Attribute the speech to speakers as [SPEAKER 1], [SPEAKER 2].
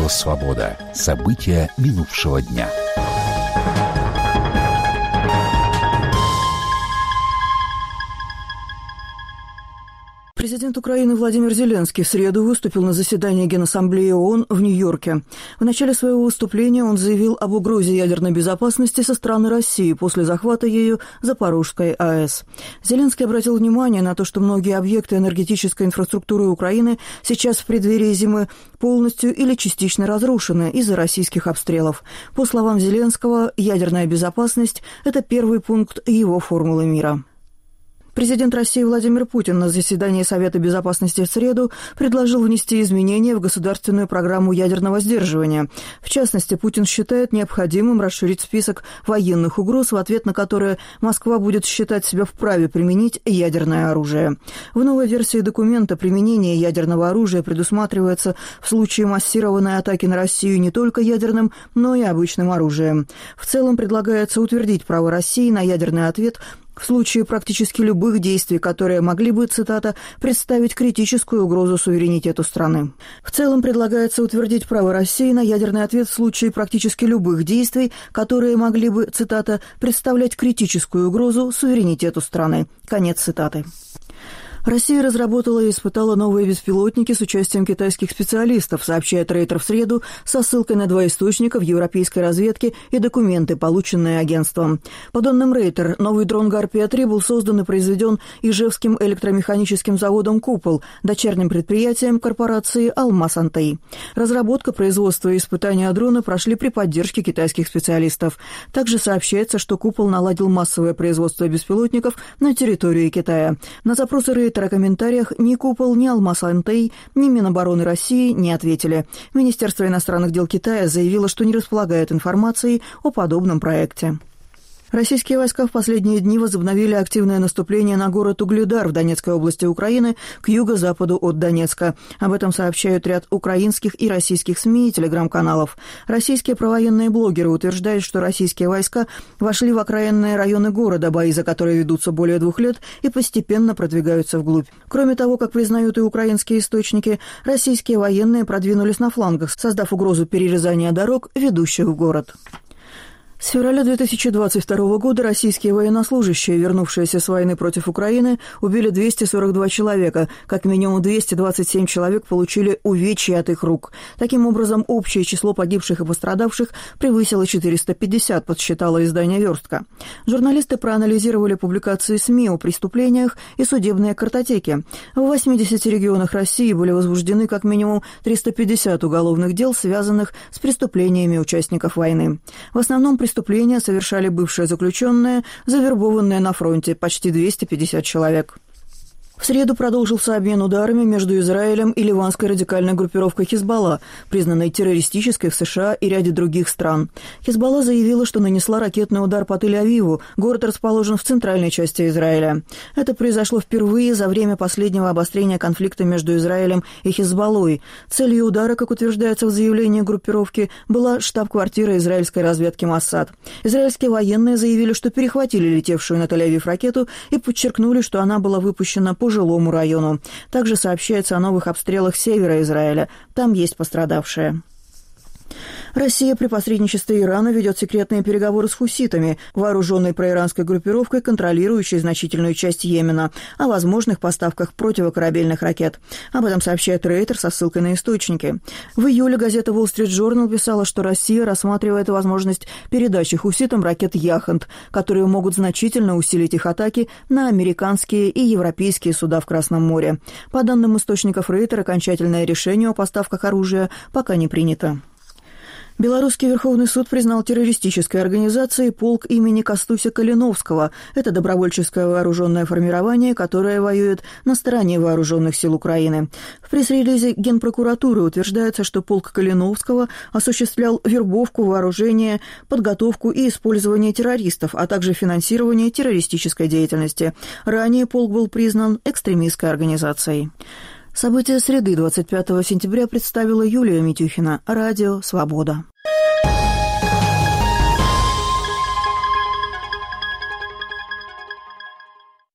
[SPEAKER 1] Радио «Свобода». События минувшего дня.
[SPEAKER 2] Президент Украины Владимир Зеленский в среду выступил на заседании Генассамблеи ООН в Нью-Йорке. В начале своего выступления он заявил об угрозе ядерной безопасности со стороны России после захвата ею Запорожской АЭС. Зеленский обратил внимание на то, что многие объекты энергетической инфраструктуры Украины сейчас в преддверии зимы полностью или частично разрушены из-за российских обстрелов. По словам Зеленского, ядерная безопасность – это первый пункт его формулы мира. Президент России Владимир Путин на заседании Совета безопасности в среду предложил внести изменения в государственную программу ядерного сдерживания. В частности, Путин считает необходимым расширить список военных угроз, в ответ на которые Москва будет считать себя вправе применить ядерное оружие. В новой версии документа применение ядерного оружия предусматривается в случае массированной атаки на Россию не только ядерным, но и обычным оружием. В целом предлагается утвердить право России на ядерный ответ в случае практически любых действий, которые могли бы, цитата, «представить критическую угрозу суверенитету страны». В целом предлагается утвердить право России на ядерный ответ в случае практически любых действий, которые могли бы, цитата, «представлять критическую угрозу суверенитету страны». Конец цитаты. Россия разработала и испытала новые беспилотники с участием китайских специалистов, сообщает Рейтер в среду со ссылкой на два источника в европейской разведке и документы, полученные агентством. По данным Рейтер, новый дрон «Гарпия-3» был создан и произведен Ижевским электромеханическим заводом «Купол», дочерним предприятием корпорации «Алмаз-Антей». Разработка, производство и испытания дрона прошли при поддержке китайских специалистов. Также сообщается, что «Купол» наладил массовое производство беспилотников на территории Китая. На запросы Рейтер о комментариях ни «Купол», ни «Алмаз-Антей», ни Минобороны России не ответили. Министерство иностранных дел Китая заявило, что не располагает информацией о подобном проекте. Российские войска в последние дни возобновили активное наступление на город Угледар в Донецкой области Украины к юго-западу от Донецка. Об этом сообщают ряд украинских и российских СМИ и телеграм-каналов. Российские провоенные блогеры утверждают, что российские войска вошли в окраинные районы города, бои за которые ведутся более 2 лет и постепенно продвигаются вглубь. Кроме того, как признают и украинские источники, российские военные продвинулись на флангах, создав угрозу перерезания дорог, ведущих в город. С февраля 2022 года российские военнослужащие, вернувшиеся с войны против Украины, убили 242 человека. Как минимум 227 человек получили увечья от их рук. Таким образом, общее число погибших и пострадавших превысило 450, подсчитало издание «Верстка». Журналисты проанализировали публикации СМИ о преступлениях и судебные картотеки. В 80 регионах России были возбуждены как минимум 350 уголовных дел, связанных с преступлениями участников войны. В основном преступления совершали бывшие заключенные, завербованные на фронте, почти 250 человек. В среду продолжился обмен ударами между Израилем и ливанской радикальной группировкой «Хизбалла», признанной террористической в США и ряде других стран. «Хизбалла» заявила, что нанесла ракетный удар по Тель-Авиву. Город расположен в центральной части Израиля. Это произошло впервые за время последнего обострения конфликта между Израилем и «Хизбаллой». Целью удара, как утверждается в заявлении группировки, была штаб-квартира израильской разведки Моссад. Израильские военные заявили, что перехватили летевшую на Тель-Авив ракету и подчеркнули, что она была выпущена по жилому району. Также сообщается о новых обстрелах севера Израиля. Там есть пострадавшие. Россия при посредничестве Ирана ведет секретные переговоры с хуситами, вооруженной проиранской группировкой, контролирующей значительную часть Йемена, о возможных поставках противокорабельных ракет. Об этом сообщает Рейтер со ссылкой на источники. В июле газета Wall Street Journal писала, что Россия рассматривает возможность передачи хуситам ракет «Яхонт», которые могут значительно усилить их атаки на американские и европейские суда в Красном море. По данным источников Рейтер, окончательное решение о поставках оружия пока не принято. Белорусский Верховный суд признал террористической организацией полк имени Костуся Калиновского. Это добровольческое вооруженное формирование, которое воюет на стороне вооруженных сил Украины. В пресс-релизе Генпрокуратуры утверждается, что полк Калиновского осуществлял вербовку, вооружение, подготовку и использование террористов, а также финансирование террористической деятельности. Ранее полк был признан экстремистской организацией. События среды 25 сентября представила Юлия Митюхина. Радио «Свобода».